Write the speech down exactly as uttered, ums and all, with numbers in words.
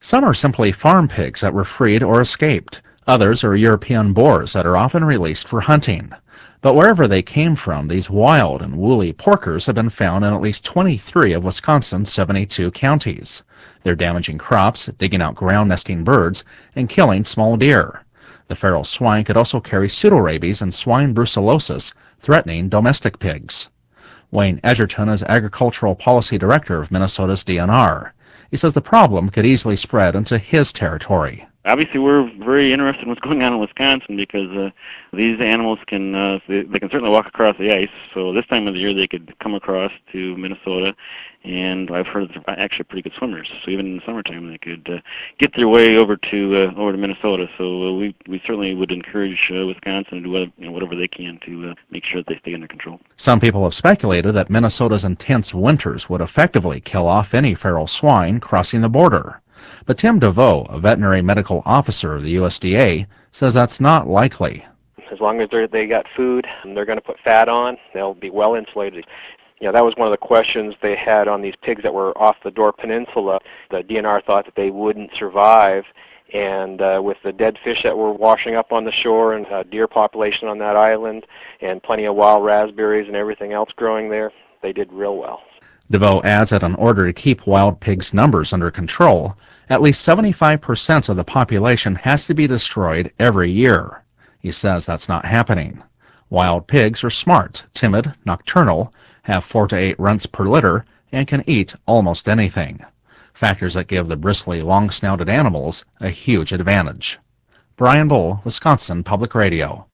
Some are simply farm pigs that were freed or escaped. Others are European boars that are often released for hunting. But wherever they came from, these wild and woolly porkers have been found in at least twenty-three of Wisconsin's seventy-two counties. They're damaging crops, digging out ground-nesting birds, and killing small deer. The feral swine could also carry pseudorabies and swine brucellosis, threatening domestic pigs. Wayne Edgerton is Agricultural Policy Director of Minnesota's D N R. He says the problem could easily spread into his territory. Obviously, we're very interested in what's going on in Wisconsin because uh, these animals can uh, they, they can certainly walk across the ice. So this time of the year, they could come across to Minnesota, and I've heard they're actually pretty good swimmers. So even in the summertime, they could uh, get their way over to uh, over to Minnesota. So uh, we we certainly would encourage uh, Wisconsin to do whatever, you know, whatever they can to uh, make sure that they stay under control. Some people have speculated that Minnesota's intense winters would effectively kill off any feral swine crossing the border. But Tim DeVoe, a veterinary medical officer of the U S D A, says that's not likely. As long as they got food and they're going to put fat on, they'll be well insulated. You know, that was one of the questions they had on these pigs that were off the Door Peninsula. The D N R thought that they wouldn't survive, and uh, with the dead fish that were washing up on the shore and uh, deer population on that island and plenty of wild raspberries and everything else growing there, they did real well. DeVoe adds that in order to keep wild pigs' numbers under control, at least seventy-five percent of the population has to be destroyed every year. He says that's not happening. Wild pigs are smart, timid, nocturnal, have four to eight runts per litter, and can eat almost anything. Factors that give the bristly, long-snouted animals a huge advantage. Brian Bull, Wisconsin Public Radio.